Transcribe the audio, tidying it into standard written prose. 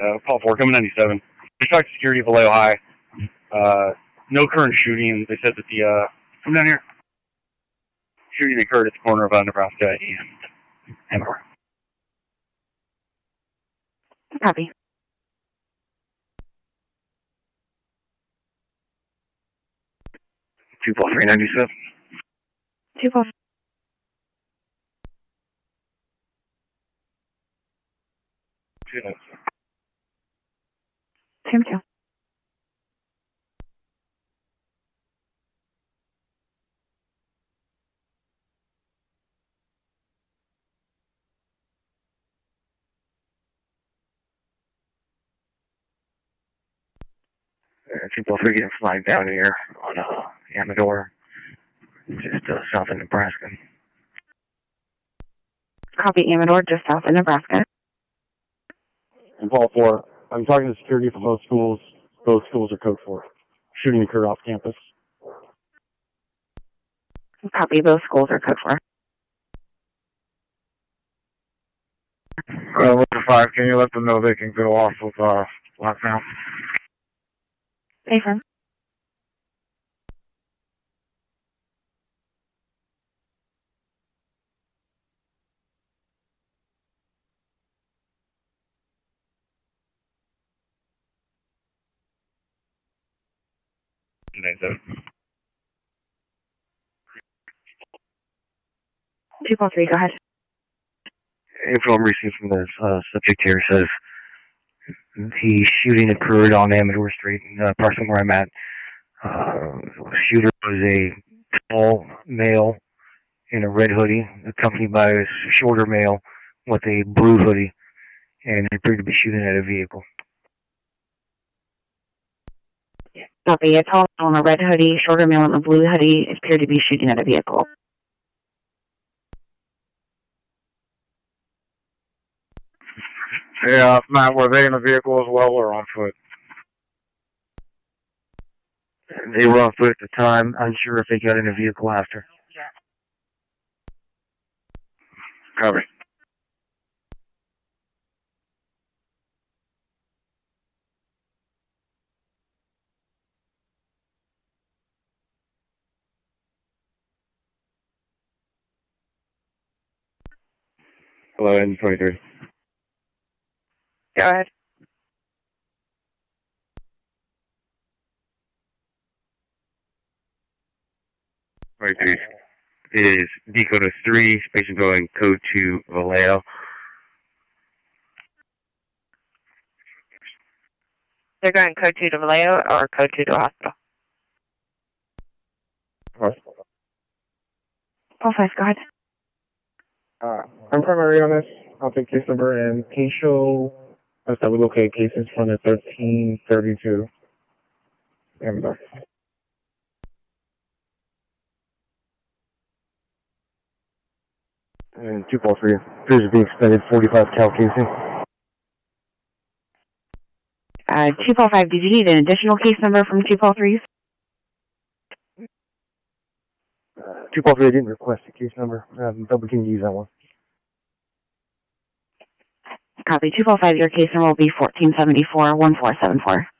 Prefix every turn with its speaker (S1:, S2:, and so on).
S1: Paul 4, coming 97. We talked to security of Vallejo High. No current shooting. They said that the, come down here. Shooting occurred at the corner of Nebraska and Amador.
S2: Copy.
S1: 2 Paul 397.
S2: 2 Paul. Tim 2.
S1: People are getting flagged down here on Amador, just south of Nebraska.
S2: Copy, Amador, just south of Nebraska.
S1: And Paul 4, I'm talking to security for both schools. Both schools are code 4. Shooting occurred off campus.
S2: Copy, both schools are code 4.
S1: 5, can you let them know they can go off with lockdown?
S2: Affirm. Two Paul 3, go ahead.
S1: Info I'm receiving from the subject here says the shooting occurred on Amador Street, approximately where I'm at. The shooter was a tall male in a red hoodie, accompanied by a shorter male with a blue hoodie, and appeared to be shooting at a vehicle.
S2: Copy, a tall male in a red hoodie, shorter male in a blue hoodie appeared to be shooting at a vehicle.
S1: Yeah, Matt, were they in a vehicle as well or on foot? They were on foot at the time. Unsure if they got in a vehicle after. Copy. Hello, N23.
S2: Go ahead.
S1: Right, is decode 3, station going code 2 Vallejo.
S2: They're going code 2 to Vallejo or code 2 to hospital?
S1: What?
S2: Paul 5, go ahead.
S3: I'm primary on this. I'll take case number and case show. Let's have a locate cases from the 1332. Amador.
S1: And 2 Paul 3 appears to be expended 45 cal casing.
S2: 2 Paul 5, did you need an additional case number from 2 Paul 3s?
S1: 2 Paul 3 didn't request a case number, but we can use that one.
S2: Copy, 2 Paul 5, your case number will be 1474-1474.